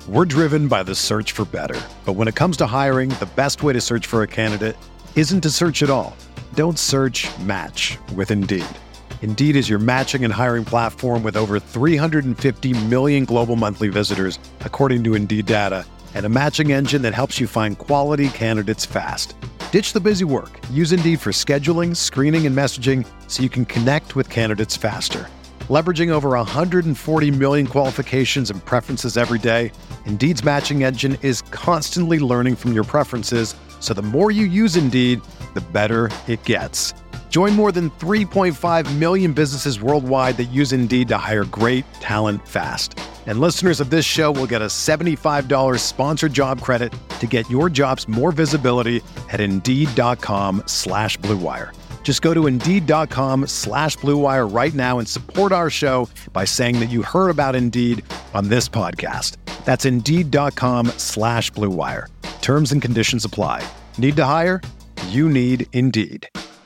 We're driven by the search for better. But when it comes to hiring, the best way to search for a candidate isn't to search at all. Don't search, match with Indeed. Indeed is your matching and hiring platform with over 350 million global monthly visitors, according to Indeed data, and a matching engine that helps you find quality candidates fast. Ditch the busy work. Use Indeed for scheduling, screening, and messaging so you can connect with candidates faster. Leveraging over 140 million qualifications and preferences every day, Indeed's matching engine is constantly learning from your preferences, so the more you use Indeed, the better it gets. Join more than 3.5 million businesses worldwide that use Indeed to hire great talent fast. And listeners of this show will get a $75 sponsored job credit to get your jobs more visibility at Indeed.com/Blue Wire. Just go to Indeed.com/Blue Wire right now and support our show by saying that you heard about Indeed on this podcast. That's Indeed.com/Blue Wire. Terms and conditions apply. Need to hire? You need Indeed.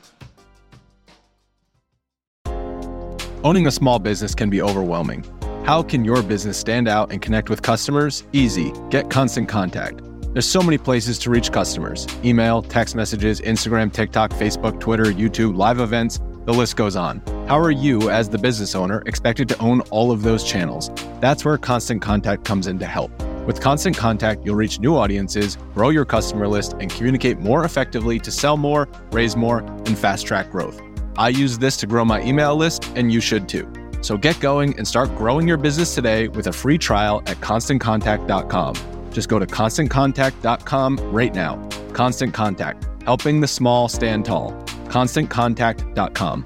Owning a small business can be overwhelming. How can your business stand out and connect with customers? Easy. Get Constant Contact. There's so many places to reach customers. Email, text messages, Instagram, TikTok, Facebook, Twitter, YouTube, live events, the list goes on. How are you, as the business owner, expected to own all of those channels? That's where Constant Contact comes in to help. With Constant Contact, you'll reach new audiences, grow your customer list, and communicate more effectively to sell more, raise more, and fast-track growth. I use this to grow my email list, and you should too. So get going and start growing your business today with a free trial at ConstantContact.com. Just go to ConstantContact.com right now. Constant Contact, helping the small stand tall. ConstantContact.com.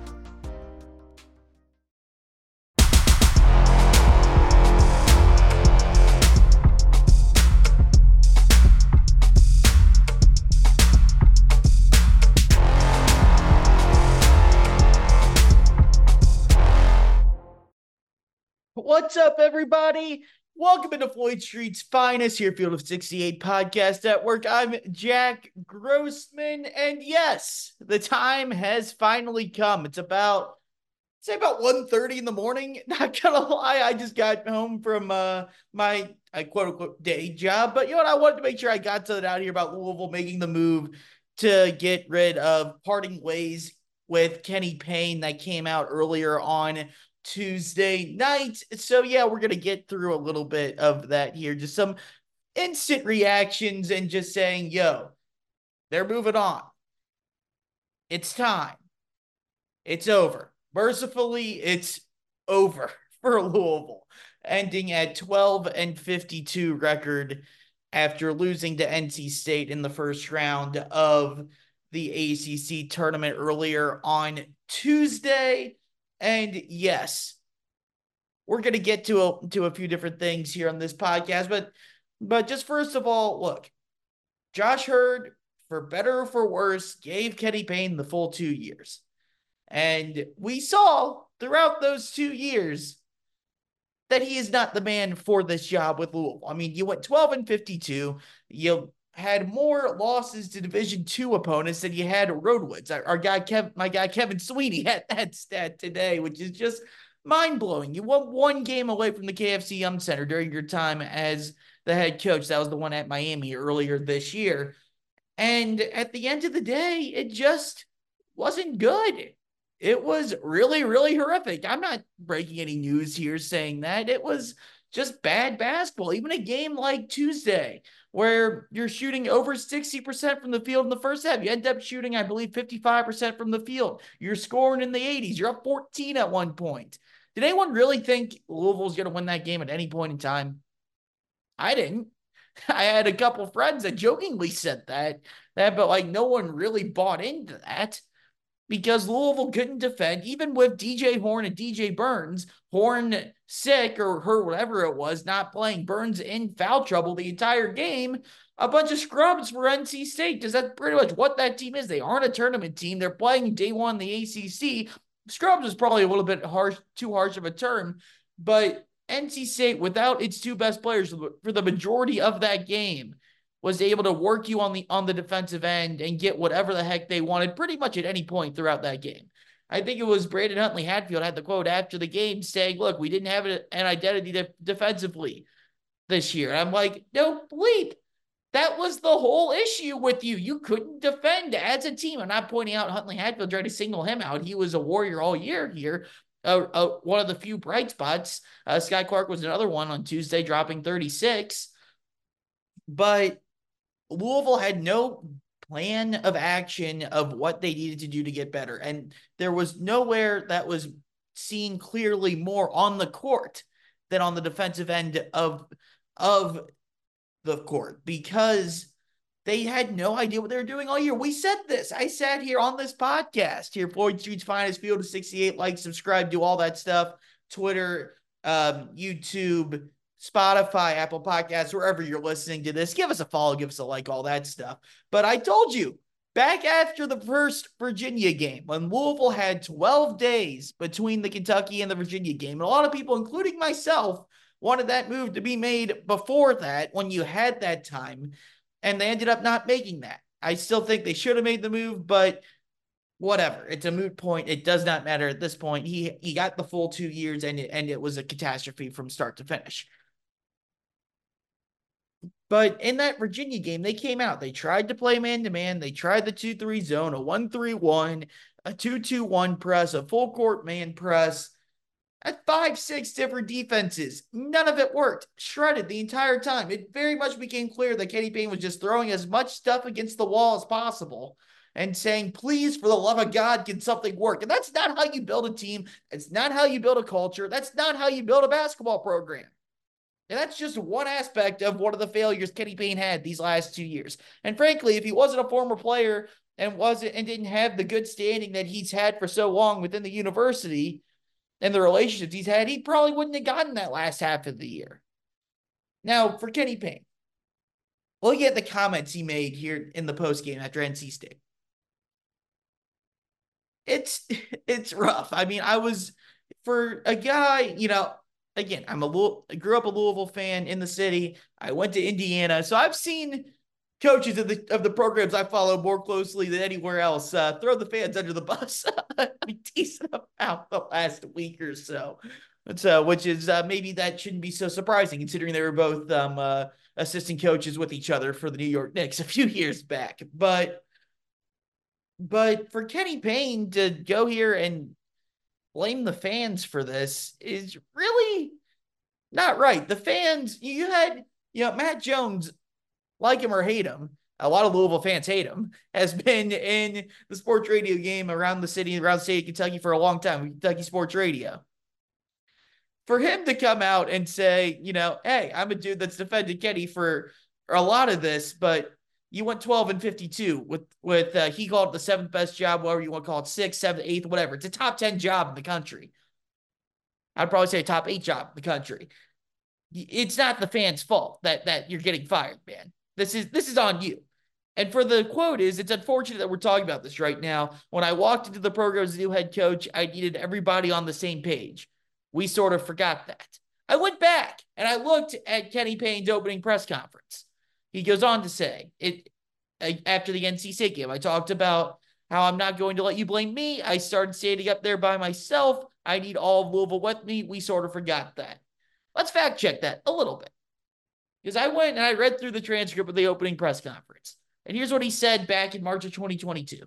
What's up, everybody? Welcome into Floyd Street's finest here, Field of 68 Podcast Network. I'm Jack Grossman, and yes, the time has finally come. It's about 1:30 in the morning. Not gonna lie, I just got home from my quote-unquote day job, but you know what? I wanted to make sure I got something out here about Louisville making the move to get rid of parting ways with Kenny Payne that came out earlier on Tuesday night. So yeah, we're going to get through a little bit of that here. Just some instant reactions and just saying, yo, they're moving on. It's time. It's over. Mercifully, it's over for Louisville, ending at 12-52 record after losing to NC State in the first round of the ACC tournament earlier on Tuesday. And yes, we're going to get to a few different things here on this podcast, but just first of all, look, Josh Hurd, for better or for worse, gave Kenny Payne the full 2 years. And we saw throughout those 2 years that he is not the man for this job with Louisville. I mean, you went 12-52, you had more losses to Division II opponents than you had Roadwoods. My guy Kevin Sweeney had that stat today, which is just mind-blowing. You won one game away from the KFC Yum Center during your time as the head coach. That was the one at Miami earlier this year. And at the end of the day, it just wasn't good. It was really, really horrific. I'm not breaking any news here saying that. It was just bad basketball. Even a game like Tuesday, where you're shooting over 60% from the field in the first half. You end up shooting, I believe, 55% from the field. You're scoring in the 80s. You're up 14 at one point. Did anyone really think Louisville's going to win that game at any point in time? I didn't. I had a couple friends that jokingly said that, but like no one really bought into that. Because Louisville couldn't defend, even with DJ Horne and DJ Burns, Horne sick or hurt, whatever it was, not playing, Burns in foul trouble the entire game, a bunch of scrubs for NC State, because that's pretty much what that team is. They aren't a tournament team. They're playing day one in the ACC. Scrubs is probably a little bit too harsh of a term, but NC State, without its two best players for the majority of that game, was able to work you on the defensive end and get whatever the heck they wanted pretty much at any point throughout that game. I think it was Braden Huntley Hatfield had the quote after the game saying, look, we didn't have an identity defensively. this year. And I'm like, no, bleep. That was the whole issue with you. You couldn't defend as a team. I'm not pointing out Huntley Hatfield trying to single him out. He was a warrior all year here. One of the few bright spots. Skyy Clark was another one on Tuesday, dropping 36. But Louisville had no plan of action of what they needed to do to get better. And there was nowhere that was seen clearly more on the court than on the defensive end of the court, because they had no idea what they were doing all year. We said this. I sat here on this podcast here, Floyd Street's Finest, Field of 68, like, subscribe, do all that stuff, Twitter, YouTube, Spotify, Apple Podcasts, wherever you're listening to this. Give us a follow, give us a like, all that stuff. But I told you, back after the first Virginia game, when Louisville had 12 days between the Kentucky and the Virginia game, and a lot of people, including myself, wanted that move to be made before that, when you had that time, and they ended up not making that. I still think they should have made the move, but whatever. It's a moot point. It does not matter at this point. He got the full 2 years, and it was a catastrophe from start to finish. But in that Virginia game, they came out. They tried to play man-to-man. They tried the 2-3 zone, a 1-3-1, a 2-2-1 press, a full court man press, at 5-6 different defenses. None of it worked. Shredded the entire time. It very much became clear that Kenny Payne was just throwing as much stuff against the wall as possible and saying, please, for the love of God, can something work? And that's not how you build a team. It's not how you build a culture. That's not how you build a basketball program. And that's just one aspect of one of the failures Kenny Payne had these last 2 years. And frankly, if he wasn't a former player and didn't have the good standing that he's had for so long within the university and the relationships he's had, he probably wouldn't have gotten that last half of the year. Now, for Kenny Payne, look at the comments he made here in the postgame after NC State. It's rough. I mean, for a guy, again, I grew up a Louisville fan in the city. I went to Indiana, so I've seen coaches of the programs I follow more closely than anywhere else throw the fans under the bus. I teased them out the last week or so. Which is maybe that shouldn't be so surprising, considering they were both assistant coaches with each other for the New York Knicks a few years back. But for Kenny Payne to go here and blame the fans for this is really not right. The fans, you had, Matt Jones, like him or hate him, a lot of Louisville fans hate him, has been in the sports radio game around the state of Kentucky for a long time, Kentucky Sports Radio. For him to come out and say, hey, I'm a dude that's defended Kenny for a lot of this, but you went 12-52 with he called it the seventh best job, whatever you want to call it, sixth, seventh, eighth, whatever. It's a top 10 job in the country. I'd probably say a top 8 job in the country. It's not the fans' fault that you're getting fired, man. This is on you. And for the quote is, it's unfortunate that we're talking about this right now. When I walked into the program as a new head coach, I needed everybody on the same page. We sort of forgot that. I went back and I looked at Kenny Payne's opening press conference. He goes on to say, after the NC State game, I talked about how I'm not going to let you blame me. I started standing up there by myself. I need all of Louisville with me. We sort of forgot that. Let's fact check that a little bit. Because I went and I read through the transcript of the opening press conference. And here's what he said back in March of 2022.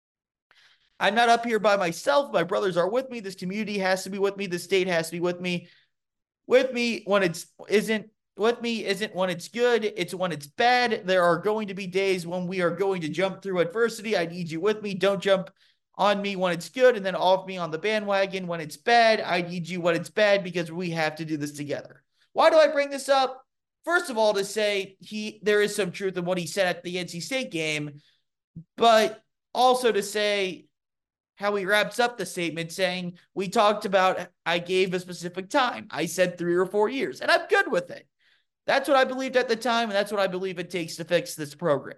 I'm not up here by myself. My brothers are with me. This community has to be with me. The state has to be with me. With me when isn't when it's good. It's when it's bad. There are going to be days when we are going to jump through adversity. I need you with me. Don't jump on me when it's good and then off me on the bandwagon when it's bad. I need you when it's bad because we have to do this together. Why do I bring this up? First of all, to say there is some truth in what he said at the NC State game, but also to say how he wraps up the statement saying, we talked about, I gave a specific time. I said 3 or 4 years, and I'm good with it. That's what I believed at the time, and that's what I believe it takes to fix this program.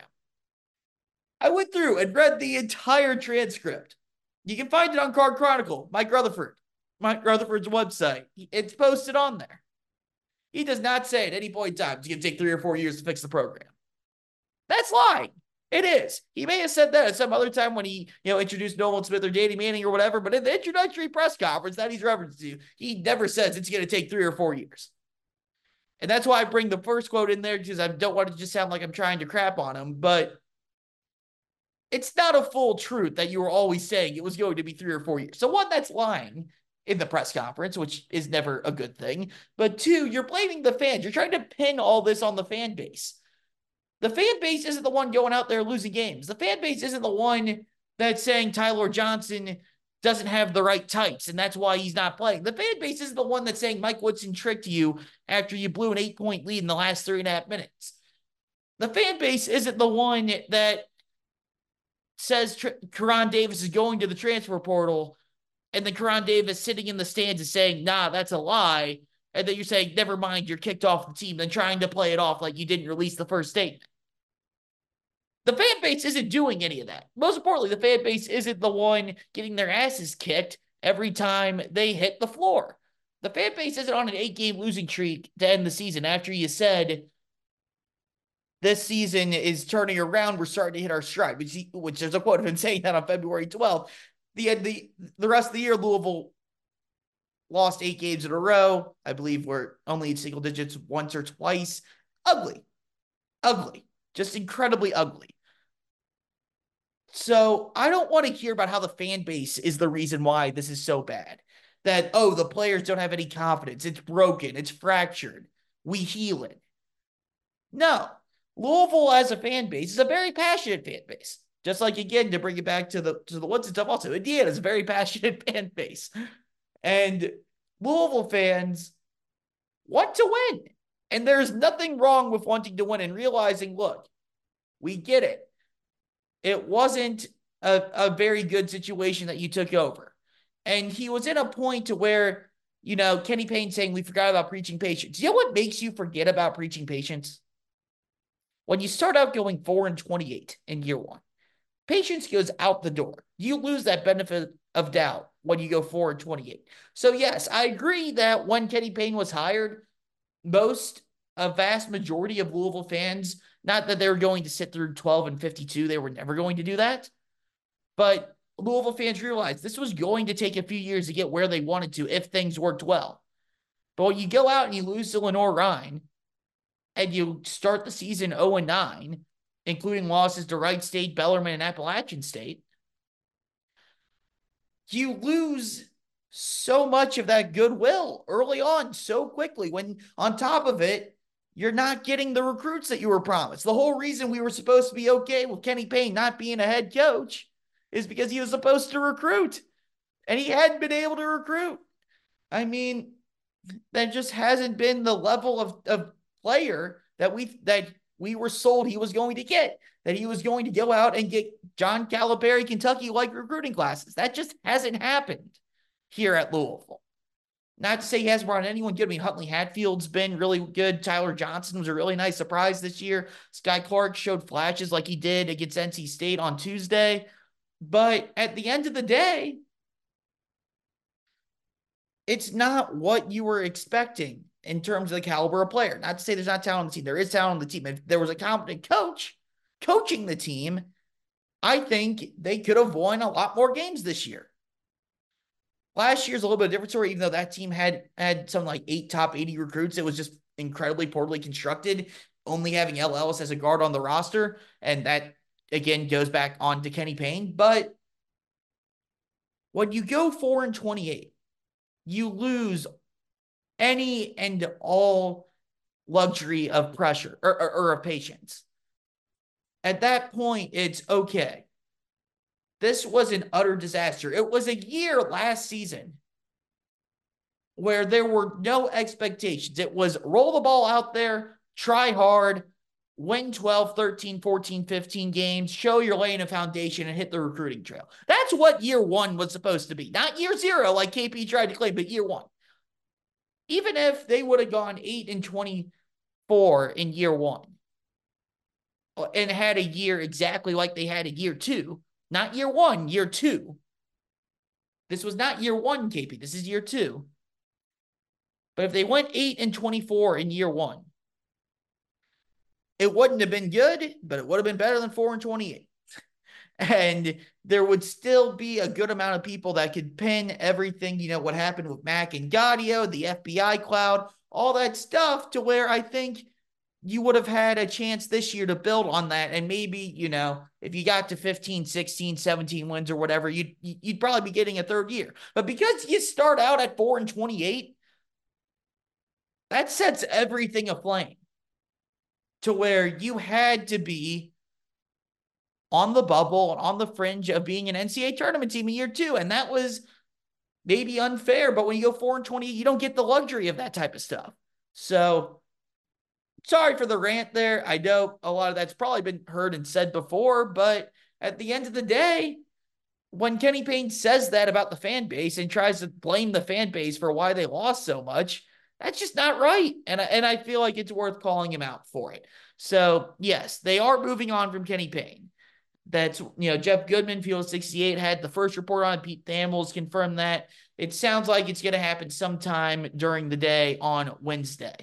I went through and read the entire transcript. You can find it on Card Chronicle, Mike Rutherford's website. It's posted on there. He does not say at any point in time it's going to take 3 or 4 years to fix the program. That's lying. It is. He may have said that at some other time when he, introduced Nolan Smith or Danny Manning or whatever, but in the introductory press conference that he's referenced to, he never says it's going to take 3 or 4 years. And that's why I bring the first quote in there, because I don't want to just sound like I'm trying to crap on him, but it's not a full truth that you were always saying it was going to be 3 or 4 years. So one, that's lying in the press conference, which is never a good thing. But two, you're blaming the fans. You're trying to pin all this on the fan base. The fan base isn't the one going out there losing games. The fan base isn't the one that's saying Tyler Johnson doesn't have the right tights, and that's why he's not playing. The fan base isn't the one that's saying Mike Woodson tricked you after you blew an 8-point lead in the last 3.5 minutes. The fan base isn't the one that says Karan Davis is going to the transfer portal, and then Karan Davis sitting in the stands is saying, nah, that's a lie. And then you're saying, never mind, you're kicked off the team, then trying to play it off like you didn't release the first statement. The fan base isn't doing any of that. Most importantly, the fan base isn't the one getting their asses kicked every time they hit the floor. The fan base isn't on an 8-game losing streak to end the season after you said this season is turning around, we're starting to hit our stride, which there's a quote of him saying that on February 12th. The rest of the year, Louisville lost 8 games in a row. I believe we're only in single digits once or twice. Ugly. Just incredibly ugly. So I don't want to hear about how the fan base is the reason why this is so bad. That, oh, the players don't have any confidence. It's broken. It's fractured. We heal it. No. Louisville as a fan base is a very passionate fan base. Just like, again, to bring it back to the Woodson stuff also, Indiana is a very passionate fan base. And Louisville fans want to win. And there's nothing wrong with wanting to win and realizing, look, we get it. It wasn't a very good situation that you took over. And he was in a point to where, Kenny Payne saying we forgot about preaching patience. You know what makes you forget about preaching patience? When you start out going 4-28 in year one, patience goes out the door. You lose that benefit of doubt when you go 4-28. So yes, I agree that when Kenny Payne was hired, a vast majority of Louisville fans, not that they were going to sit through 12-52, they were never going to do that, but Louisville fans realized this was going to take a few years to get where they wanted to if things worked well. But when you go out and you lose to Lenoir-Rhyne, and you start the season 0-9, including losses to Wright State, Bellarmine, and Appalachian State, you lose so much of that goodwill early on so quickly when, on top of it, you're not getting the recruits that you were promised. The whole reason we were supposed to be okay with Kenny Payne not being a head coach is because he was supposed to recruit, and he hadn't been able to recruit. I mean, that just hasn't been the level of player that we were sold he was going to get, that he was going to go out and get John Calipari, Kentucky-like recruiting classes. That just hasn't happened here at Louisville. Not to say he hasn't brought anyone good. I mean, Huntley Hatfield's been really good. Tyler Johnson was a really nice surprise this year. Sky Clark showed flashes like he did against NC State on Tuesday. But at the end of the day, it's not what you were expecting in terms of the caliber of player. Not to say there's not talent on the team. There is talent on the team. If there was a competent coach coaching the team, I think they could have won a lot more games this year. Last year's a little bit of a different story, even though that team had some like 8 top 80 recruits. It was just incredibly poorly constructed, only having El Ellis as a guard on the roster. And that, again, goes back on to Kenny Payne. But when you go 4-28, you lose any and all luxury of pressure or of patience. At that point, it's okay. This was an utter disaster. It was a year last season where there were no expectations. It was roll the ball out there, try hard, win 12, 13, 14, 15 games, show you're laying a foundation, and hit the recruiting trail. That's what year one was supposed to be. Not year 0 like KP tried to claim, but year 1. Even if they would have gone 8-24 in year 1 and had a year exactly like they had in year 2, not year 1, year 2. This was not year 1, KP. This is year 2. But if they went 8-24 in year 1, it wouldn't have been good, but it would have been better than 4-28. And there would still be a good amount of people that could pin everything, what happened with Mac and Gaudio, the FBI cloud, all that stuff, to where I think you would have had a chance this year to build on that. And maybe, if you got to 15, 16, 17 wins or whatever, you'd probably be getting a third year. But because you start out at 4-28, that sets everything aflame, to where you had to be on the bubble and on the fringe of being an NCAA tournament team in year 2. And that was maybe unfair, but when you go 4-20, you don't get the luxury of that type of stuff. So sorry for the rant there. I know a lot of that's probably been heard and said before, but at the end of the day, when Kenny Payne says that about the fan base and tries to blame the fan base for why they lost so much, that's just not right. And I feel like it's worth calling him out for it. So yes, they are moving on from Kenny Payne. That's, Jeff Goodman, Field 68, had the first report on. Pete Thamels confirmed that. It sounds like it's going to happen sometime during the day on Wednesday.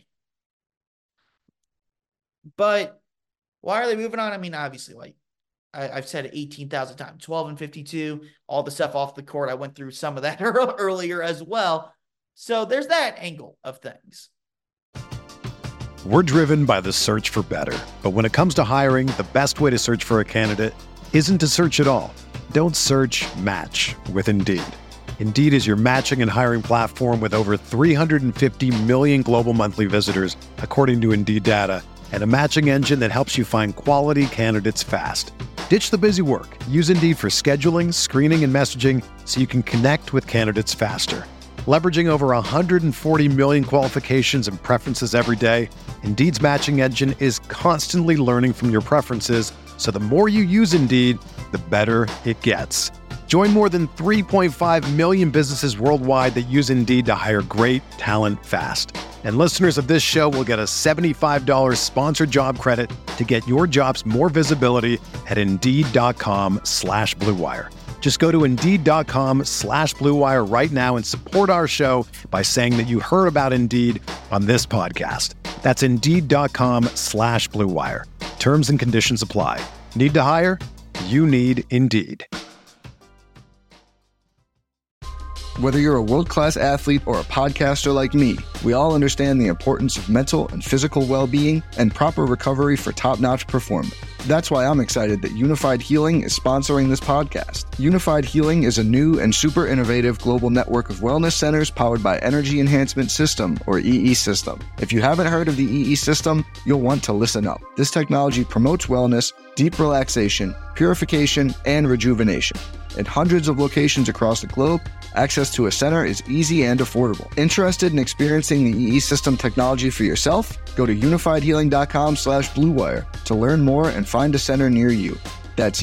But why are they moving on? I mean, obviously, like I've said it 18,000 times, 12-52, all the stuff off the court. I went through some of that earlier as well. So there's that angle of things. We're driven by the search for better. But when it comes to hiring, the best way to search for a candidate isn't to search at all. Don't search, match with Indeed. Indeed is your matching and hiring platform with over 350 million global monthly visitors, according to Indeed data, and a matching engine that helps you find quality candidates fast. Ditch the busy work. Use Indeed for scheduling, screening, and messaging so you can connect with candidates faster. Leveraging over 140 million qualifications and preferences every day, Indeed's matching engine is constantly learning from your preferences, so the more you use Indeed, the better it gets. Join more than 3.5 million businesses worldwide that use Indeed to hire great talent fast. And listeners of this show will get a $75 sponsored job credit to get your jobs more visibility at Indeed.com/Blue Wire. Just go to Indeed.com/Blue Wire right now and support our show by saying that you heard about Indeed on this podcast. That's Indeed.com/Blue Wire. Terms and conditions apply. Need to hire? You need Indeed. Whether you're a world-class athlete or a podcaster like me, we all understand the importance of mental and physical well-being and proper recovery for top-notch performance. That's why I'm excited that Unified Healing is sponsoring this podcast. Unified Healing is a new and super innovative global network of wellness centers powered by Energy Enhancement System, or EE System. If you haven't heard of the EE System, you'll want to listen up. This technology promotes wellness, deep relaxation, purification, and rejuvenation. At hundreds of locations across the globe, access to a center is easy and affordable. Interested in experiencing the EE System technology for yourself? Go to unifiedhealing.com/Blue Wire to learn more and find a center near you. That's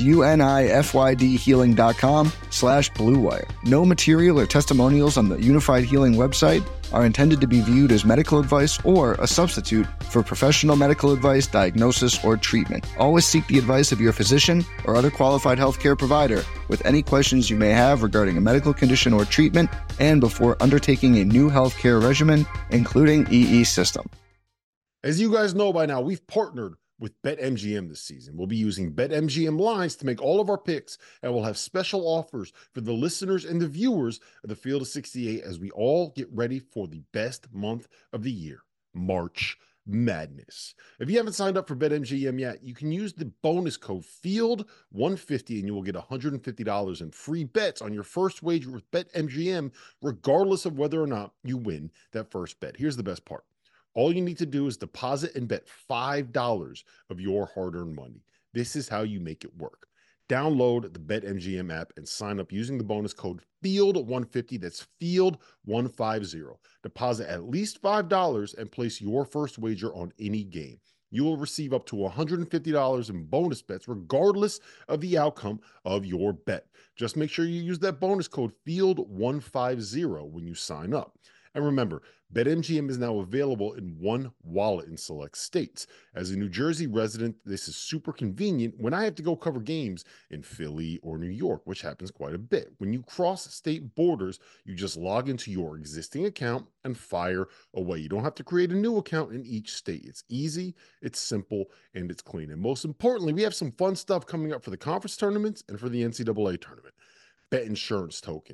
UNIFYDhealing.com/Blue Wire. No material or testimonials on the Unified Healing website are intended to be viewed as medical advice or a substitute for professional medical advice, diagnosis, or treatment. Always seek the advice of your physician or other qualified healthcare provider with any questions you may have regarding a medical condition or treatment and before undertaking a new healthcare regimen, including EE System. As you guys know by now, we've partnered with BetMGM this season. We'll be using BetMGM lines to make all of our picks, and we'll have special offers for the listeners and the viewers of the Field of 68 as we all get ready for the best month of the year, March Madness. If you haven't signed up for BetMGM yet, you can use the bonus code FIELD150 and you will get $150 in free bets on your first wager with BetMGM, regardless of whether or not you win that first bet. Here's the best part. All you need to do is deposit and bet $5 of your hard-earned money. This is how you make it work. Download the BetMGM app and sign up using the bonus code FIELD150. That's FIELD150. Deposit at least $5 and place your first wager on any game. You will receive up to $150 in bonus bets regardless of the outcome of your bet. Just make sure you use that bonus code FIELD150 when you sign up. And remember, BetMGM is now available in one wallet in select states. As a New Jersey resident, this is super convenient when I have to go cover games in Philly or New York, which happens quite a bit. When you cross state borders, you just log into your existing account and fire away. You don't have to create a new account in each state. It's easy, it's simple, and it's clean. And most importantly, we have some fun stuff coming up for the conference tournaments and for the NCAA tournament. Bet insurance tokens,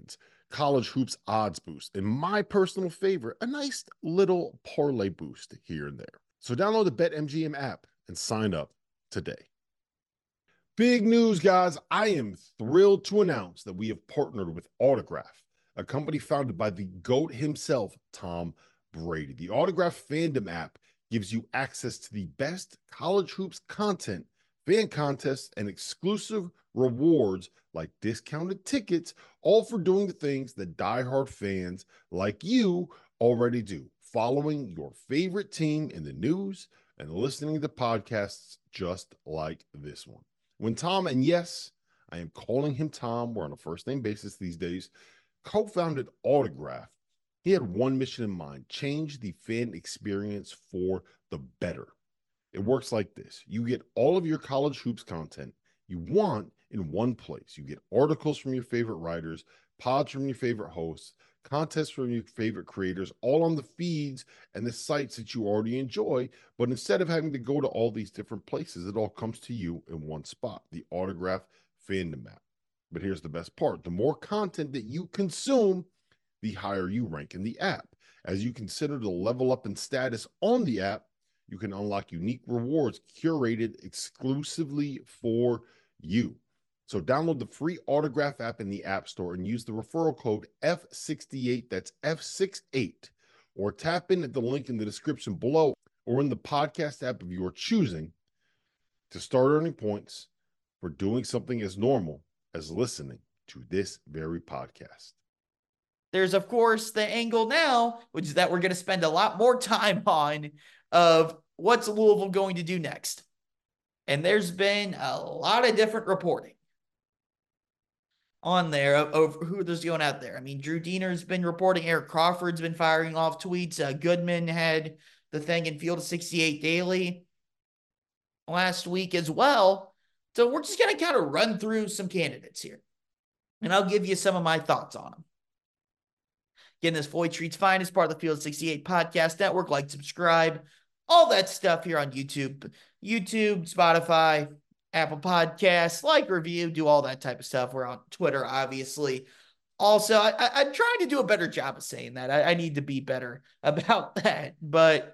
college hoops odds boost, and my personal favorite, a nice little parlay boost here and there. So download the BetMGM app and sign up today. Big news, guys. I am thrilled to announce that we have partnered with Autograph, a company founded by the GOAT himself, Tom Brady. The Autograph fandom app gives you access to the best college hoops content, fan contests, and exclusive rewards like discounted tickets, all for doing the things that diehard fans like you already do, following your favorite team in the news and listening to podcasts just like this one. When Tom, and yes, I am calling him Tom, we're on a first name basis these days, co-founded Autograph, he had one mission in mind: change the fan experience for the better. It works like this. You get all of your college hoops content you want in one place. You get articles from your favorite writers, pods from your favorite hosts, contests from your favorite creators, all on the feeds and the sites that you already enjoy. But instead of having to go to all these different places, it all comes to you in one spot, the Autograph fandom app. But here's the best part. The more content that you consume, the higher you rank in the app. As you consider the level up in status on the app, you can unlock unique rewards curated exclusively for you. So download the free Autograph app in the App Store and use the referral code F68, that's F68, or tap in at the link in the description below or in the podcast app of your choosing to start earning points for doing something as normal as listening to this very podcast. There's, of course, the angle now, which is that we're going to spend a lot more time on, of what's Louisville going to do next. And there's been a lot of different reporting on there of who there's going out there. I mean, Drew Diener's been reporting. Eric Crawford's been firing off tweets. Goodman had the thing in Field of 68 Daily last week as well. So we're just going to kind of run through some candidates here, and I'll give you some of my thoughts on them. Again, this Floyd Street's Finest, part of the Field 68 Podcast Network. Like, subscribe, all that stuff here on YouTube, Spotify, Apple Podcasts, like, review, do all that type of stuff. We're on Twitter, obviously. Also, I'm trying to do a better job of saying that. I need to be better about that. But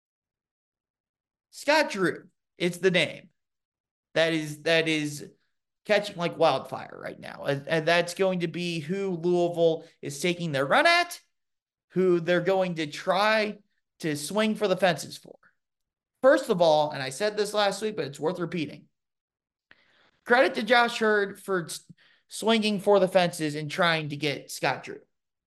Scott Drew, it's the name that is catching like wildfire right now. And that's going to be who Louisville is taking their run at, who they're going to try to swing for the fences for. First of all, and I said this last week, but it's worth repeating, credit to Josh Hurd for swinging for the fences and trying to get Scott Drew.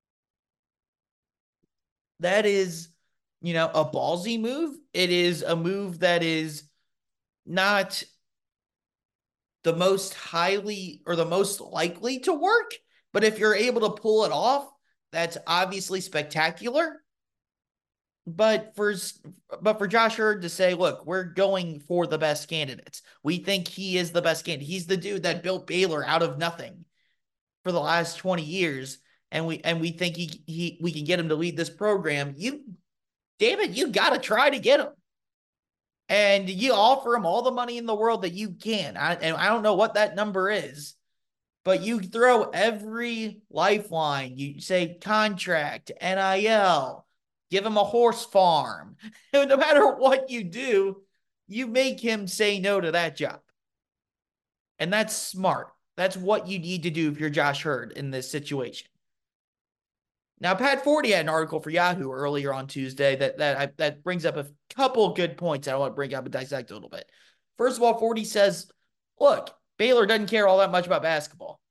That is, a ballsy move. It is a move that is not the most highly or the most likely to work, but if you're able to pull it off, that's obviously spectacular. But for Josh Hurd to say, look, we're going for the best candidates. We think he is the best candidate. He's the dude that built Baylor out of nothing for the last 20 years. And we think we can get him to lead this program. You got to try to get him. And you offer him all the money in the world that you can. And I don't know what that number is, but you throw every lifeline. You say contract, NIL, give him a horse farm. No matter what you do, you make him say no to that job. And that's smart. That's what you need to do if you're Josh Hurd in this situation. Now, Pat Forty had an article for Yahoo earlier on Tuesday that brings up a couple good points I want to bring up and dissect a little bit. First of all, Forty says, look, Baylor doesn't care all that much about basketball.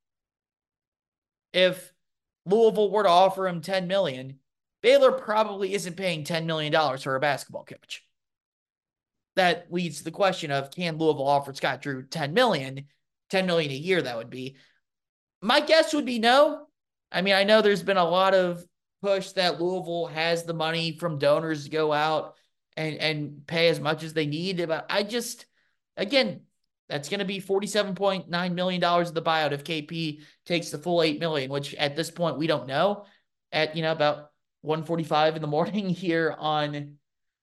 If Louisville were to offer him $10 million, Baylor probably isn't paying $10 million for a basketball coach. That leads to the question of, can Louisville offer Scott Drew $10 million a year, that would be? My guess would be no. I mean, I know there's been a lot of push that Louisville has the money from donors to go out and pay as much as they need. But again, that's going to be $47.9 million of the buyout if KP takes the full $8 million, which at this point we don't know. At about 1:45 in the morning here on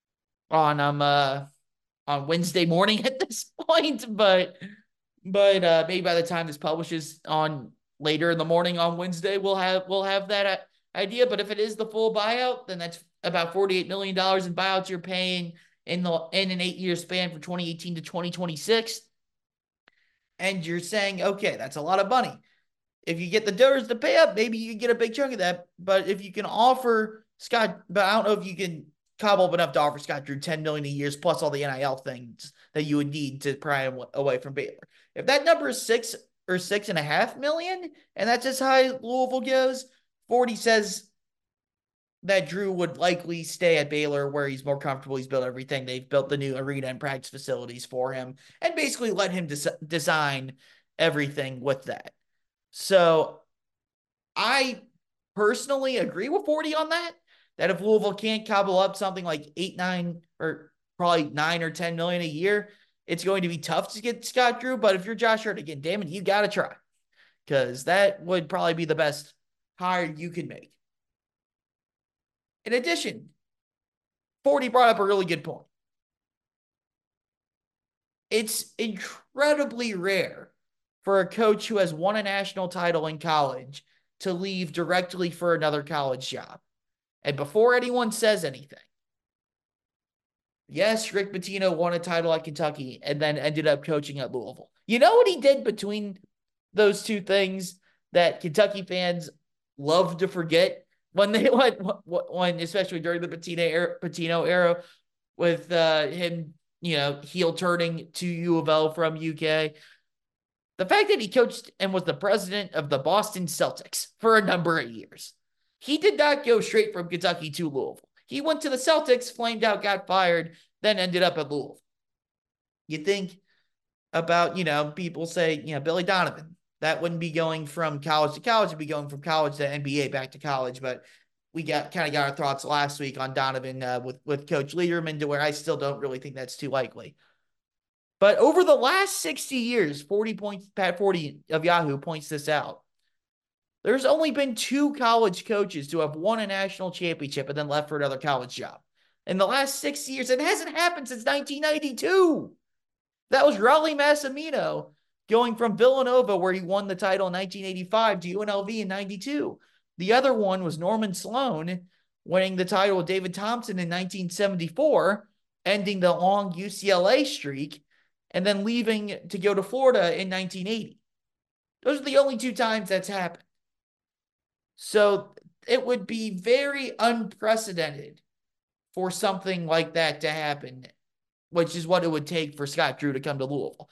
Wednesday morning at this point, but maybe by the time this publishes on later in the morning on Wednesday, we'll have that idea. But if it is the full buyout, then that's about $48 million in buyouts you're paying in an 8-year span from 2018 to 2026. And you're saying, okay, that's a lot of money. If you get the donors to pay up, maybe you can get a big chunk of that. But if you can offer Scott, but I don't know if you can cobble up enough to offer Scott Drew $10 million a year plus all the NIL things that you would need to pry him away from Baylor. If that number is $6 or $6.5 million, and that's as high as Louisville goes, 40 says that Drew would likely stay at Baylor where he's more comfortable. He's built everything. They've built the new arena and practice facilities for him and basically let him design everything with that. So I personally agree with 40 on that if Louisville can't cobble up something like 8, 9, or probably 9 or 10 million a year, it's going to be tough to get Scott Drew. But if you're Josh Hurd, again, damn it, you got to try, because that would probably be the best hire you could make. In addition, 40 brought up a really good point. It's incredibly rare for a coach who has won a national title in college to leave directly for another college job. And before anyone says anything, yes, Rick Pitino won a title at Kentucky and then ended up coaching at Louisville. You know what he did between those two things that Kentucky fans love to forget when especially during the Pitino era with him, heel turning to U of L from UK. The fact that he coached and was the president of the Boston Celtics for a number of years. He did not go straight from Kentucky to Louisville. He went to the Celtics, flamed out, got fired, then ended up at Louisville. You think about, people say, Billy Donovan. That wouldn't be going from college to college. It'd be going from college to NBA back to college. But we got our thoughts last week on Donovan with Coach Lederman, to where I still don't really think that's too likely. But over the last 60 years, Pat 40 of Yahoo points this out. There's only been 2 college coaches to have won a national championship and then left for another college job. In the last 60 years, it hasn't happened since 1992. That was Raleigh Massimino going from Villanova, where he won the title in 1985, to UNLV in 92. The other one was Norman Sloan winning the title with David Thompson in 1974, ending the long UCLA streak, and then leaving to go to Florida in 1980. Those are the only 2 times that's happened. So it would be very unprecedented for something like that to happen, which is what it would take for Scott Drew to come to Louisville.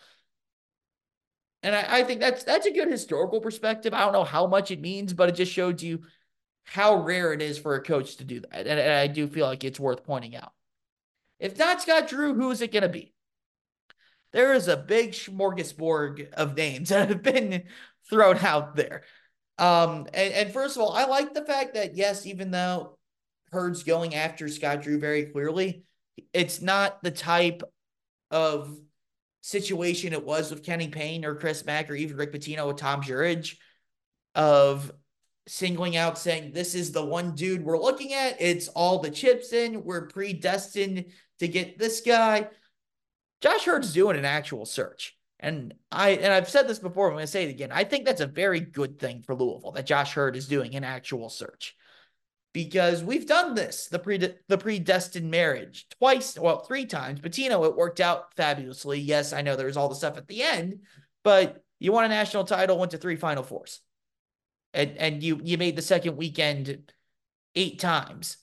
And I think that's a good historical perspective. I don't know how much it means, but it just showed you how rare it is for a coach to do that. And I do feel like it's worth pointing out. If not Scott Drew, who is it going to be? There is a big smorgasbord of names that have been thrown out there. And first of all, I like the fact that, yes, even though Hurd's going after Scott Drew very clearly, it's not the type of situation it was with Kenny Payne or Chris Mack or even Rick Pitino with Tom Jurich, of singling out, saying, this is the one dude we're looking at. It's all the chips in. We're predestined to get this guy. Josh Hurd's doing an actual search. And I've said this before, I'm going to say it again. I think that's a very good thing for Louisville, that Josh Hurd is doing an actual search. Because we've done this, the predestined marriage, 3 times. Pitino, it worked out fabulously. Yes, I know there was all the stuff at the end, but you won a national title, went to 3 Final Fours. And you made the second weekend 8 times.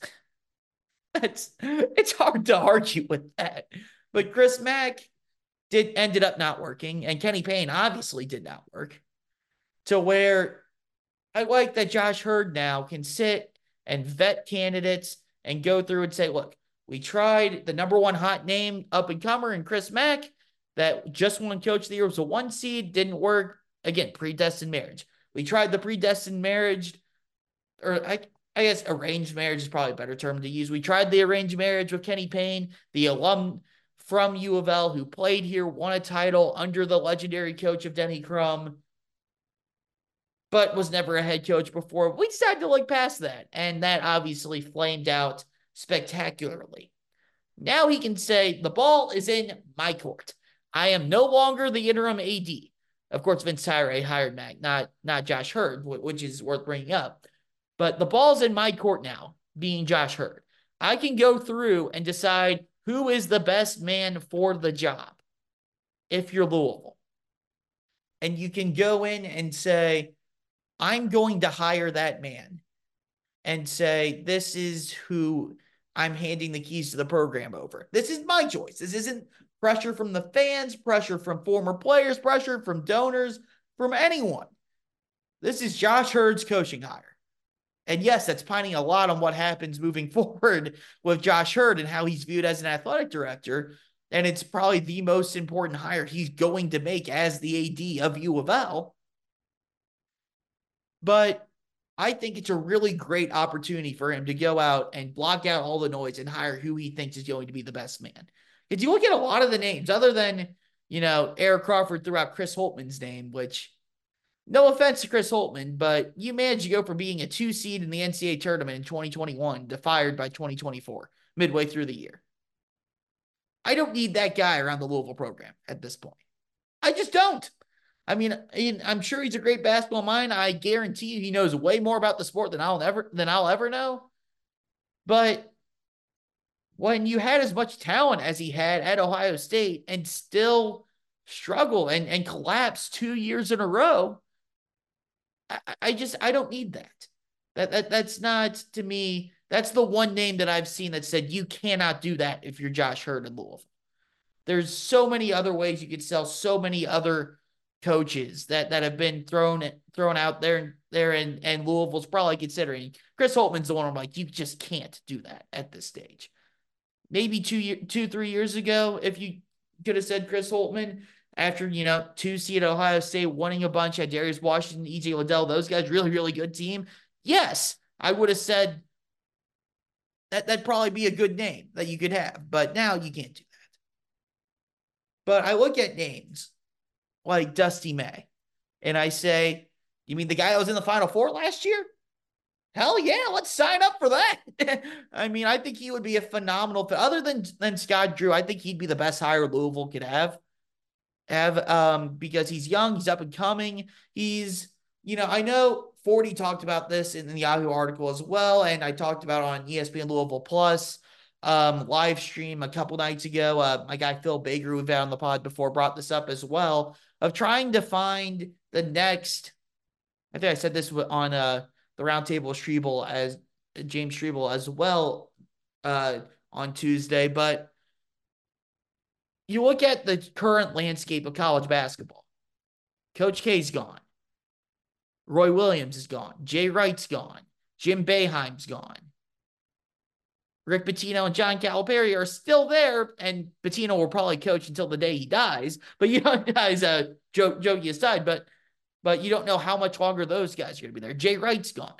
It's hard to argue with that. But Chris Mack ended up not working, and Kenny Payne obviously did not work, to where I like that Josh Hurd now can sit and vet candidates and go through and say, look, we tried the number 1 hot name up-and-comer in Chris Mack that just won Coach of the Year, was a 1 seed, didn't work. Again, predestined marriage. We tried the predestined marriage, or I guess arranged marriage is probably a better term to use. We tried the arranged marriage with Kenny Payne, the alum from U of L who played here, won a title under the legendary coach of Denny Crum, but was never a head coach before. We decided to look past that, and that obviously flamed out spectacularly. Now he can say, the ball is in my court. I am no longer the interim AD. Of course, Vince Tyra hired Mac, not Josh Hurd, which is worth bringing up. But the ball's in my court now, being Josh Hurd. I can go through and decide who is the best man for the job if you're Louisville. And you can go in and say, I'm going to hire that man, and say, this is who I'm handing the keys to the program over. This is my choice. This isn't pressure from the fans, pressure from former players, pressure from donors, from anyone. This is Josh Hurd's coaching hire. And yes, that's pining a lot on what happens moving forward with Josh Hurd and how he's viewed as an athletic director. And it's probably the most important hire he's going to make as the AD of U of L. But I think it's a really great opportunity for him to go out and block out all the noise and hire who he thinks is going to be the best man. If you look at a lot of the names, other than, Eric Crawford threw out Chris Holtman's name, which, no offense to Chris Holtman, but you managed to go from being a 2 seed in the NCAA tournament in 2021 to fired by 2024, midway through the year. I don't need that guy around the Louisville program at this point. I just don't. I mean, I'm sure he's a great basketball mind. I guarantee you he knows way more about the sport than I'll ever know. But when you had as much talent as he had at Ohio State and still struggle and collapse 2 years in a row, I don't need that. That's not, to me, that's the one name that I've seen that said you cannot do that if you're Josh Hurd in Louisville. There's so many other ways you could sell so many other coaches that have been thrown out there and Louisville's probably considering. Chris Holtman's the one I'm like, you just can't do that at this stage. Maybe 3 years ago, if you could have said Chris Holtman after, 2 seed Ohio State, winning a bunch, had Darius Washington, EJ Liddell, those guys, really, really good team. Yes, I would have said that'd probably be a good name that you could have, but now you can't do that. But I look at names like Dusty May, and I say, you mean the guy that was in the Final Four last year? Hell yeah, let's sign up for that. I mean, I think he would be a phenomenal fit. Other than Scott Drew, I think he'd be the best hire Louisville could have because he's young, he's up and coming. He's, I know 40 talked about this in the Yahoo article as well, and I talked about on ESPN Louisville Plus live stream a couple nights ago. My guy Phil Baker, we've had on the pod before, brought this up as well, of trying to find the next. I think I said this on the roundtable with as James Strebel as well on Tuesday, but you look at the current landscape of college basketball. Coach K's gone. Roy Williams is gone. Jay Wright's gone. Jim Boeheim's gone. Rick Pitino and John Calipari are still there, and Pitino will probably coach until the day he dies. But guys, joking aside, but you don't know how much longer those guys are going to be there. Jay Wright's gone.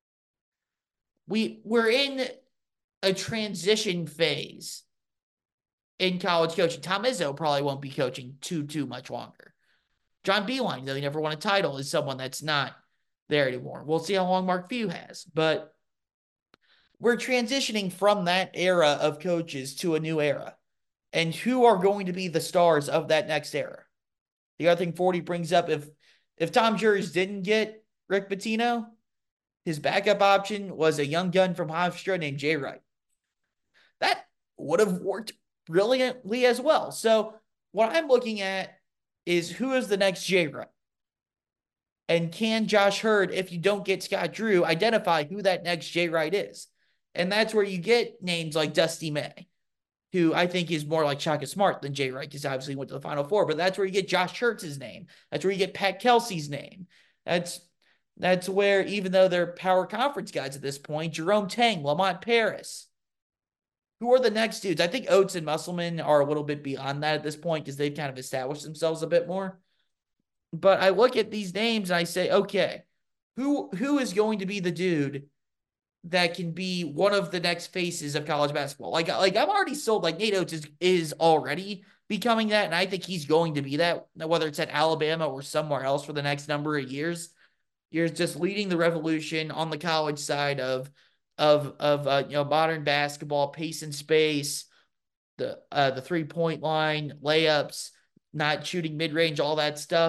We're in a transition phase in college coaching. Tom Izzo probably won't be coaching too much longer. John Beilein, though he never won a title, is someone that's not there anymore. We'll see how long Mark Few has, but we're transitioning from that era of coaches to a new era. And who are going to be the stars of that next era? The other thing 40 brings up, if Tom Jurgens didn't get Rick Pitino, his backup option was a young gun from Hofstra named Jay Wright. That would have worked brilliantly as well. So what I'm looking at is who is the next Jay Wright? And can Josh Hurd, if you don't get Scott Drew, identify who that next Jay Wright is? And that's where you get names like Dusty May, who I think is more like Shaka Smart than Jay Wright, because obviously he went to the Final Four. But that's where you get Josh Schertz's name. That's where you get Pat Kelsey's name. That's where, even though they're power conference guys at this point, Jerome Tang, Lamont Paris. Who are the next dudes? I think Oates and Musselman are a little bit beyond that at this point because they've kind of established themselves a bit more. But I look at these names and I say, okay, who is going to be the dude that can be one of the next faces of college basketball? Like I'm already sold. Like Nate Oates is already becoming that, and I think he's going to be that, whether it's at Alabama or somewhere else for the next number of years. You're just leading the revolution on the college side of modern basketball, pace and space, the 3-point line, layups, not shooting mid-range, all that stuff.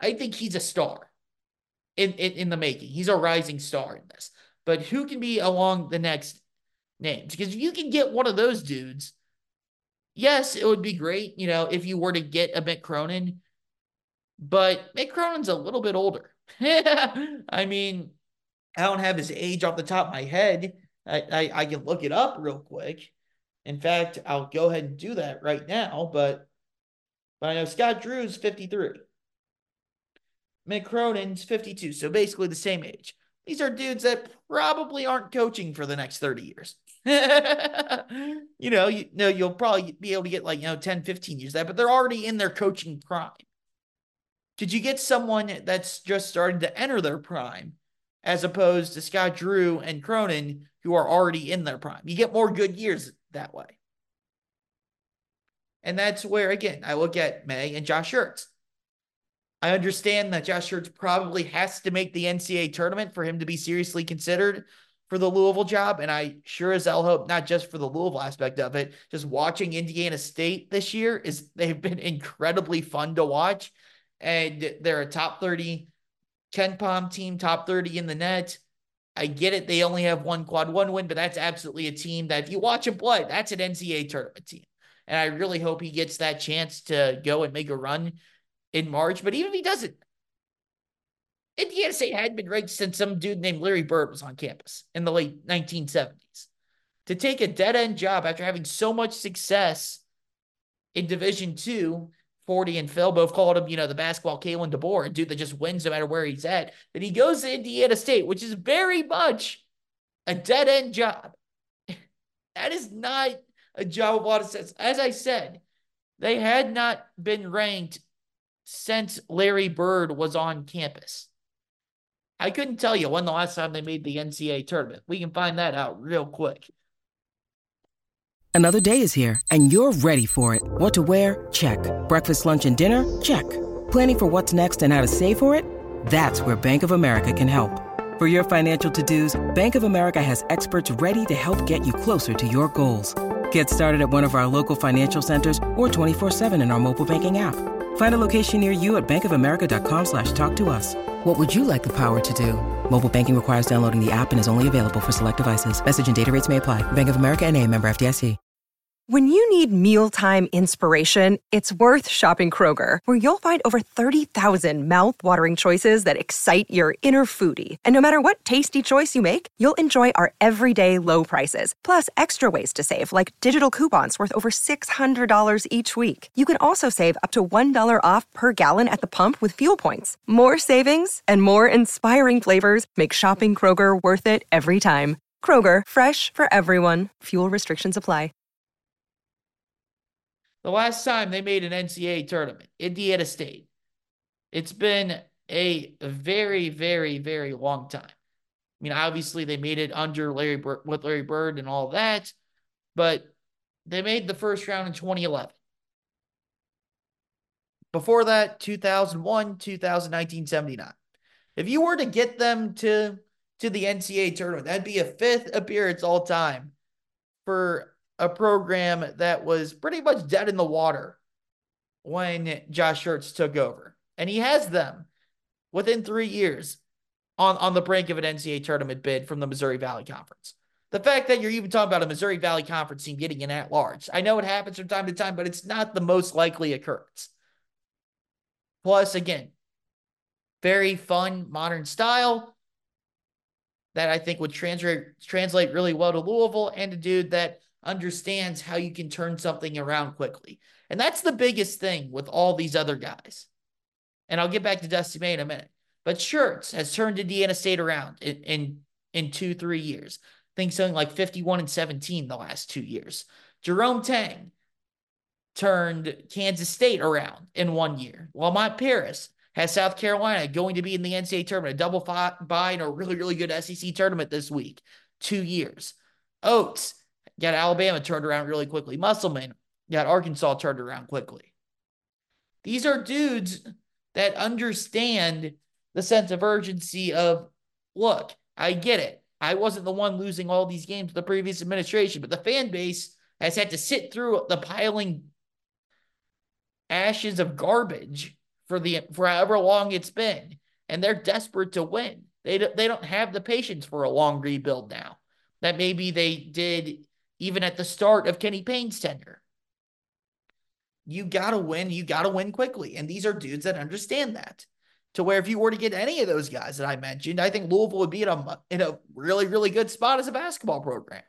I think he's a star in the making. He's a rising star in this. But who can be along the next names? Because if you can get one of those dudes, yes, it would be great, if you were to get a Mick Cronin, but Mick Cronin's a little bit older. I mean, I don't have his age off the top of my head. I can look it up real quick. In fact, I'll go ahead and do that right now, but I know Scott Drew's 53. Mick Cronin's 52, so basically the same age. These are dudes that probably aren't coaching for the next 30 years. You'll probably be able to get 10, 15 years that, but they're already in their coaching prime. Could you get someone that's just starting to enter their prime as opposed to Scott Drew and Cronin who are already in their prime? You get more good years that way. And that's where, again, I look at May and Josh Schertz. I understand that Josh Schertz probably has to make the NCAA tournament for him to be seriously considered for the Louisville job. And I sure as hell hope not just for the Louisville aspect of it, just watching Indiana State this year they've been incredibly fun to watch. And they're a top 30 KenPom team, top 30 in the net. I get it. They only have one quad one win, but that's absolutely a team that if you watch him play, that's an NCAA tournament team. And I really hope he gets that chance to go and make a run in March. But even if he doesn't, Indiana State hadn't been ranked since some dude named Larry Bird was on campus in the late 1970s. To take a dead-end job after having so much success in Division II, 40 and Phil both called him, the basketball Kalen DeBoer, a dude that just wins no matter where he's at. Then he goes to Indiana State, which is very much a dead-end job. That is not a job of a lot of sense. As I said, they had not been ranked since Larry Bird was on campus. I couldn't tell you when the last time they made the NCAA tournament. We can find that out real quick. Another day is here, and you're ready for it. What to wear? Check. Breakfast, lunch, and dinner? Check. Planning for what's next and how to save for it? That's where Bank of America can help. For your financial to-dos, Bank of America has experts ready to help get you closer to your goals. Get started at one of our local financial centers or 24/7 in our mobile banking app. Find a location near you at bankofamerica.com/talktous. What would you like the power to do? Mobile banking requires downloading the app and is only available for select devices. Message and data rates may apply. Bank of America NA, member FDIC. When you need mealtime inspiration, it's worth shopping Kroger, where you'll find over 30,000 mouth-watering choices that excite your inner foodie. And no matter what tasty choice you make, you'll enjoy our everyday low prices, plus extra ways to save, like digital coupons worth over $600 each week. You can also save up to $1 off per gallon at the pump with fuel points. More savings and more inspiring flavors make shopping Kroger worth it every time. Kroger, fresh for everyone. Fuel restrictions apply. The last time they made an NCAA tournament, Indiana State, it's been a very, very, very long time. I mean, obviously they made it under with Larry Bird and all that, but they made the first round in 2011. Before that, 2001, 2019, 79. If you were to get them to the NCAA tournament, that'd be a fifth appearance all time for a program that was pretty much dead in the water when Josh Schertz took over. And he has them within 3 years on the brink of an NCAA tournament bid from the Missouri Valley Conference. The fact that you're even talking about a Missouri Valley Conference team getting an at-large, I know it happens from time to time, but it's not the most likely occurrence. Plus, again, very fun, modern style that I think would translate really well to Louisville, and a dude that understands how you can turn something around quickly. And that's the biggest thing with all these other guys. And I'll get back to Dusty May in a minute. But Schertz has turned Indiana State around in 2-3 years. I think something like 51-17 the last 2 years. Jerome Tang turned Kansas State around in 1 year. Lamont Paris has South Carolina going to be in the NCAA tournament, a double bye in a really, really good SEC tournament this week. 2 years. Oates got Alabama turned around really quickly. Musselman got Arkansas turned around quickly. These are dudes that understand the sense of urgency of, look, I get it. I wasn't the one losing all these games to the previous administration, but the fan base has had to sit through the piling ashes of garbage for however long it's been, and they're desperate to win. They don't have the patience for a long rebuild now that maybe they did even at the start of Kenny Payne's tenure. You got to win. You got to win quickly. And these are dudes that understand that. To where if you were to get any of those guys that I mentioned, I think Louisville would be in a really, really good spot as a basketball program.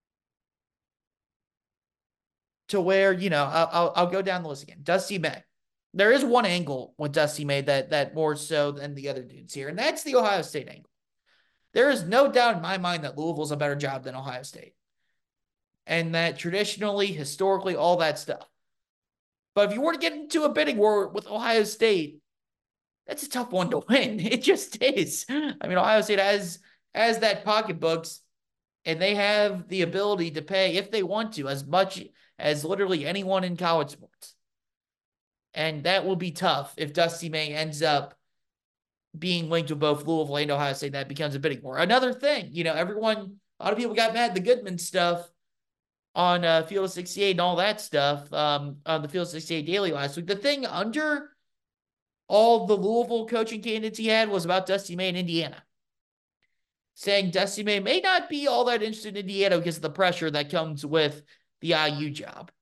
To where, I'll go down the list again. Dusty May. There is one angle with Dusty May that more so than the other dudes here, and that's the Ohio State angle. There is no doubt in my mind that Louisville's a better job than Ohio State. And that traditionally, historically, all that stuff. But if you were to get into a bidding war with Ohio State, that's a tough one to win. It just is. I mean, Ohio State has that pocketbooks, and they have the ability to pay, if they want to, as much as literally anyone in college sports. And that will be tough if Dusty May ends up being linked with both Louisville and Ohio State. That becomes a bidding war. Another thing, a lot of people got mad at the Goodman stuff on Field of 68 and all that stuff on the Field of 68 Daily last week. The thing under all the Louisville coaching candidates he had was about Dusty May in Indiana, saying Dusty May may not be all that interested in Indiana because of the pressure that comes with the IU job.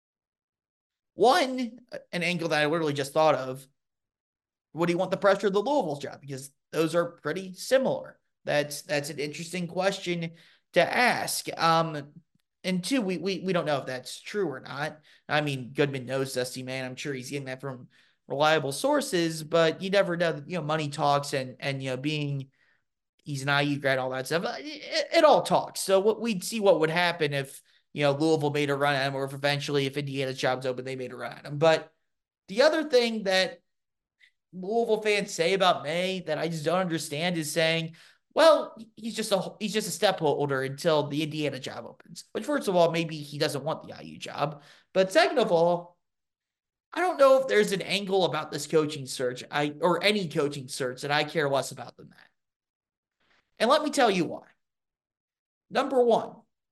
An angle that I literally just thought of, would he want the pressure of the Louisville job? Because those are pretty similar. That's an interesting question to ask. And two, we don't know if that's true or not. I mean, Goodman knows Dusty May. I'm sure he's getting that from reliable sources, but you never know. Money talks, and being he's an IU grad, all that stuff. It all talks. So we'd see what would happen if Louisville made a run at him, or if eventually, if Indiana's job's open, they made a run at him. But the other thing that Louisville fans say about May that I just don't understand is saying, well, he's just a step holder until the Indiana job opens. Which, first of all, maybe he doesn't want the IU job. But second of all, I don't know if there's an angle about this coaching search, or any coaching search, that I care less about than that. And let me tell you why. Number one,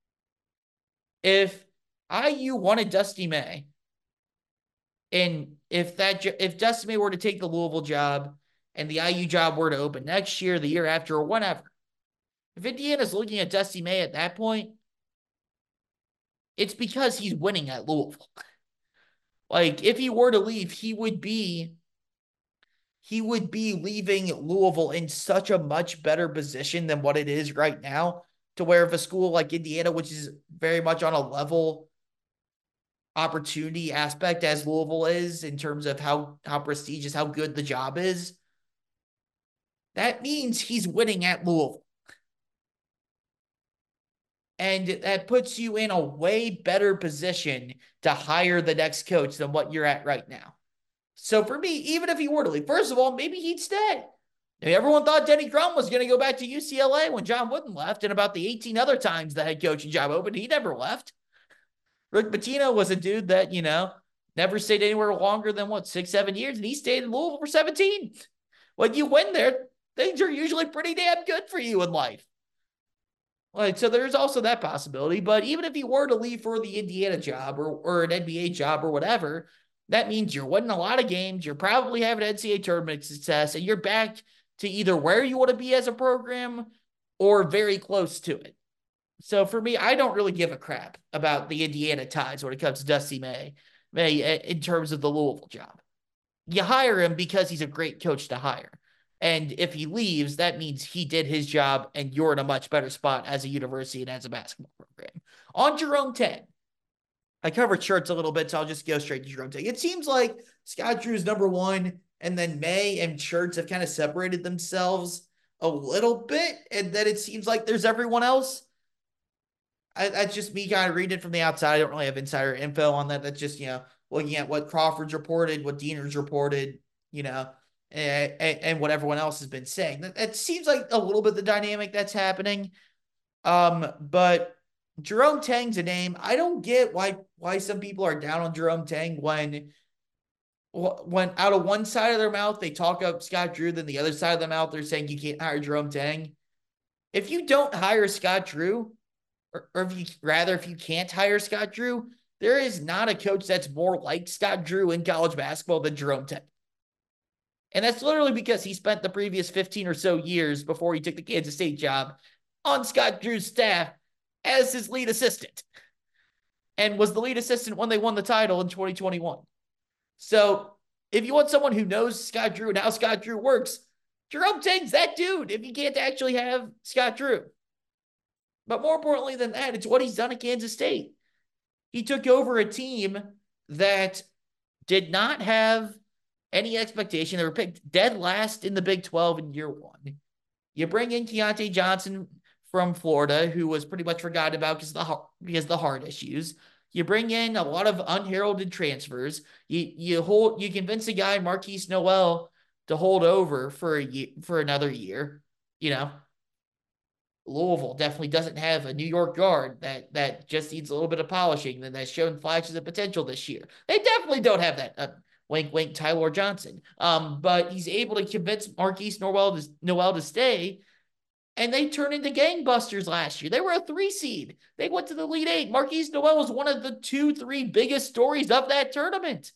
if IU wanted Dusty May, and if Dusty May were to take the Louisville job and the IU job were to open next year, the year after, or whenever, if Indiana's looking at Dusty May at that point, it's because he's winning at Louisville. Like, if he were to leave, he would be leaving Louisville in such a much better position than what it is right now, to where if a school like Indiana, which is very much on a level opportunity aspect as Louisville is in terms of how prestigious, how good the job is, that means he's winning at Louisville. And that puts you in a way better position to hire the next coach than what you're at right now. So for me, even if he were to leave, first of all, maybe he'd stay. I mean, everyone thought Denny Crum was going to go back to UCLA when John Wooden left, and about the 18 other times the head coaching job opened, he never left. Rick Pitino was a dude that, never stayed anywhere longer than 6-7 years, and he stayed in Louisville for 17. When you win there, things are usually pretty damn good for you in life. So there's also that possibility. But even if he were to leave for the Indiana job or an NBA job or whatever, that means you're winning a lot of games. You're probably having NCAA tournament success, and you're back to either where you want to be as a program or very close to it. So for me, I don't really give a crap about the Indiana ties when it comes to Dusty May in terms of the Louisville job. You hire him because he's a great coach to hire. And if he leaves, that means he did his job and you're in a much better spot as a university and as a basketball program. On Jerome Tang, I covered Shirts a little bit, so I'll just go straight to Jerome Tang. It seems like Scott Drew's number one, and then May and Shirts have kind of separated themselves a little bit, and then it seems like there's everyone else. That's just me kind of reading it from the outside. I don't really have insider info on that. That's just, looking at what Crawford's reported, what Diener's reported, and what everyone else has been saying. That seems like a little bit the dynamic that's happening. But Jerome Tang's a name. I don't get why some people are down on Jerome Tang when out of one side of their mouth they talk up Scott Drew, then the other side of their mouth they're saying you can't hire Jerome Tang. If you don't hire Scott Drew, or if you can't hire Scott Drew, there is not a coach that's more like Scott Drew in college basketball than Jerome Tang. And that's literally because he spent the previous 15 or so years before he took the Kansas State job on Scott Drew's staff as his lead assistant, and was the lead assistant when they won the title in 2021. So if you want someone who knows Scott Drew and how Scott Drew works, Jerome Tang's that dude if you can't actually have Scott Drew. But more importantly than that, it's what he's done at Kansas State. He took over a team that did not have any expectation. They were picked dead last in the Big 12 in year one. You bring in Keontae Johnson from Florida, who was pretty much forgotten about because of the heart issues. You bring in a lot of unheralded transfers. You convince a guy, Marquise Noel, to hold over for another year. You know, Louisville definitely doesn't have a New York guard that just needs a little bit of polishing and that's shown flashes of potential this year. They definitely don't have that. Wink, wink, Tyler Johnson. But he's able to convince Marquise Noel to stay, and they turned into gangbusters last year. They were a 3 seed. They went to the Elite 8. Marquise Noel was one of the 2-3 biggest stories of that tournament.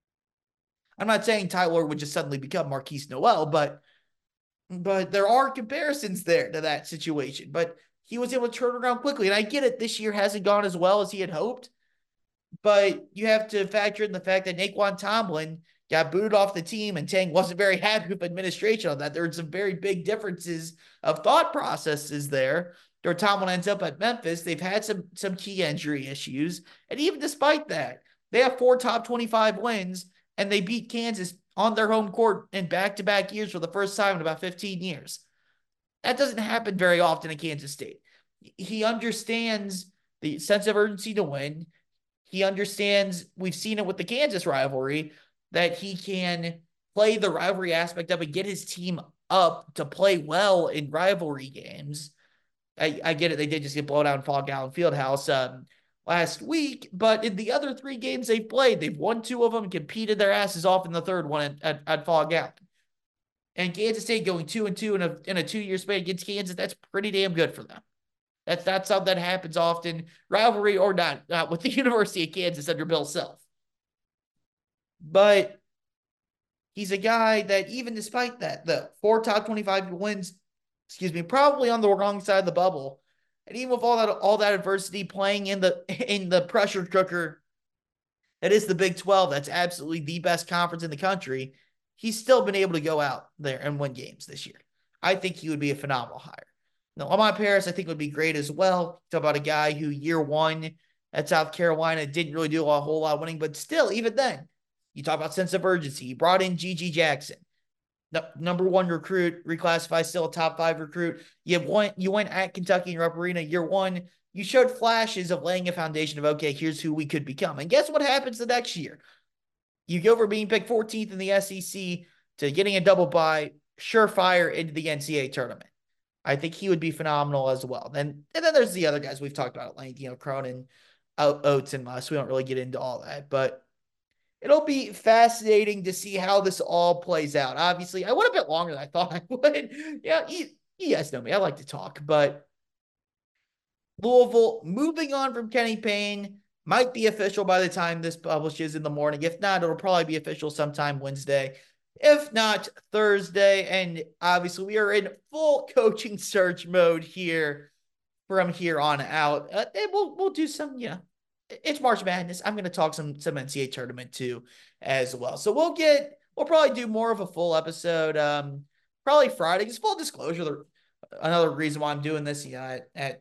I'm not saying Tyler would just suddenly become Marquise Noel, but there are comparisons there to that situation. But he was able to turn around quickly. And I get it, this year hasn't gone as well as he had hoped. But you have to factor in the fact that Naquan Tomlin got booted off the team, and Tang wasn't very happy with administration on that. There were some very big differences of thought processes there. Where Tomlin ends up at Memphis. They've had some key injury issues. And even despite that, they have 4 top 25 wins, and they beat Kansas on their home court in back-to-back years for the first time in about 15 years. That doesn't happen very often in Kansas State. He understands the sense of urgency to win. He understands, we've seen it with the Kansas rivalry, that he can play the rivalry aspect of it, get his team up to play well in rivalry games. I get it. They did just get blown out in Fog Allen Fieldhouse last week, but in the other 3 games they've played, they've won 2 of them, competed their asses off in the third one at Fog Allen. And Kansas State going 2-2 in a 2-year span against Kansas, that's pretty damn good for them. That's something that happens often, rivalry or not with the University of Kansas under Bill Self. But he's a guy that, even despite that, the 4 top 25 wins, probably on the wrong side of the bubble, and even with all that adversity, playing in the pressure cooker that is the Big 12, that's absolutely the best conference in the country, he's still been able to go out there and win games this year. I think he would be a phenomenal hire. Now, Lamont Paris, I think, would be great as well. Talk about a guy who year one at South Carolina didn't really do a whole lot of winning, but still, even then, you talk about sense of urgency. He brought in G.G. Jackson, number 1 recruit, reclassified, still a top 5 recruit. You went at Kentucky in Rupp Arena year one. You showed flashes of laying a foundation of, okay, here's who we could become. And guess what happens the next year? You go from being picked 14th in the SEC to getting a double bye, surefire into the NCAA tournament. I think he would be phenomenal as well. And then there's the other guys we've talked about at length, Cronin, Oates, and Muss. We don't really get into all that, but it'll be fascinating to see how this all plays out. Obviously, I went a bit longer than I thought I would. Yeah, you guys know me. I like to talk, but Louisville moving on from Kenny Payne might be official by the time this publishes in the morning. If not, it'll probably be official sometime Wednesday. If not, Thursday. And obviously, we are in full coaching search mode here from here on out. And we'll do some, it's March Madness. I'm going to talk some NCAA tournament too as well. So we'll probably do more of a full episode probably Friday. Just full disclosure, another reason why I'm doing this at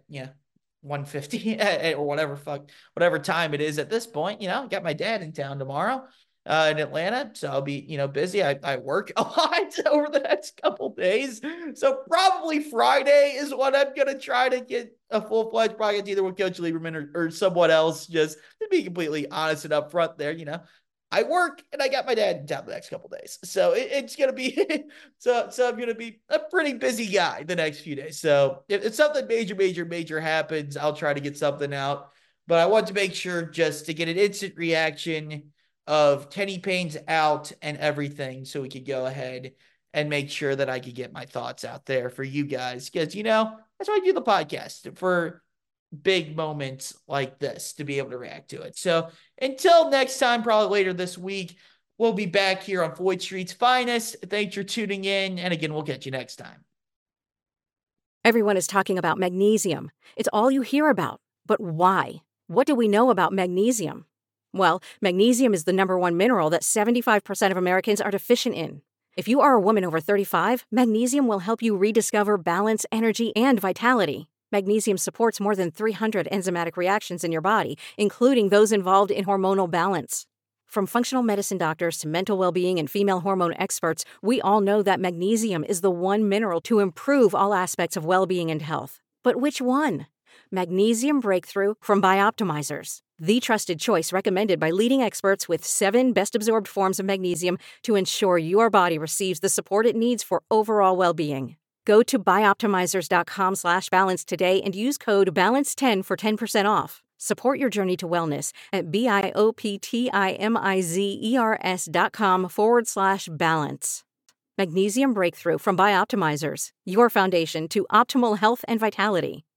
1:50 or whatever time it is at this point. Got my dad in town tomorrow in Atlanta, so I'll be busy. I work a lot over the next couple days, so probably Friday is what I'm gonna try to get a full-fledged project, either with Coach Lieberman or someone else. Just to be completely honest and upfront there, I work and I got my dad in town the next couple days, so it's gonna be so I'm gonna be a pretty busy guy the next few days. So if something major happens, I'll try to get something out. But I want to make sure just to get an instant reaction of Kenny Payne's out and everything, so we could go ahead and make sure that I could get my thoughts out there for you guys, because that's why I do the podcast, for big moments like this to be able to react to it. So until next time, probably later this week, We'll be back here on Floyd Street's Finest. Thanks for tuning in. And again, we'll catch you next time. Everyone is talking about magnesium. It's all you hear about. But why? What do we know about magnesium? Well, magnesium is the number one mineral that 75% of Americans are deficient in. If you are a woman over 35, magnesium will help you rediscover balance, energy, and vitality. Magnesium supports more than 300 enzymatic reactions in your body, including those involved in hormonal balance. From functional medicine doctors to mental well-being and female hormone experts, we all know that magnesium is the one mineral to improve all aspects of well-being and health. But which one? Magnesium Breakthrough from Bioptimizers, the trusted choice recommended by leading experts with 7 best-absorbed forms of magnesium to ensure your body receives the support it needs for overall well-being. Go to bioptimizers.com/balance today and use code BALANCE10 for 10% off. Support your journey to wellness at bioptimizers.com/balance. Magnesium Breakthrough from Bioptimizers, your foundation to optimal health and vitality.